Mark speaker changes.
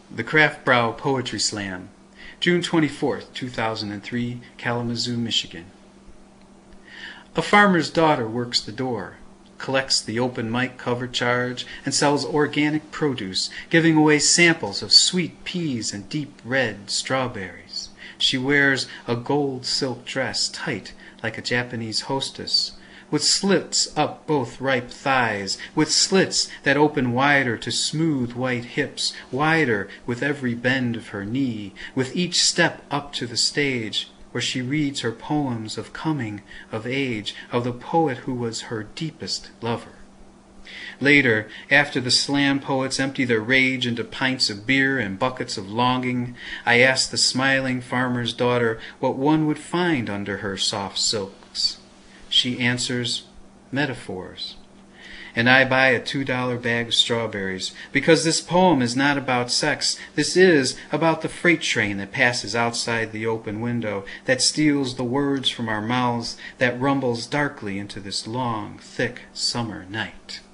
Speaker 1: The Craft Brow Poetry Slam, June 24, 2003, Kalamazoo, Michigan. A farmer's daughter works the door, collects the open mic cover charge, and sells organic produce, giving away samples of sweet peas and deep red strawberries. She wears a gold silk dress tight like a Japanese hostess, with slits up both ripe thighs, with slits that open wider to smooth white hips, wider with every bend of her knee, with each step up to the stage where she reads her poems of coming of age, of the poet who was her deepest lover. Later, after the slam poets empty their rage into pints of beer and buckets of longing, I ask the smiling farmer's daughter what one would find under her soft silks. She answers, metaphors. And I buy a $2 bag of strawberries, because this poem is not about sex. This is about the freight train that passes outside the open window, that steals the words from our mouths, that rumbles darkly into this long, thick summer night.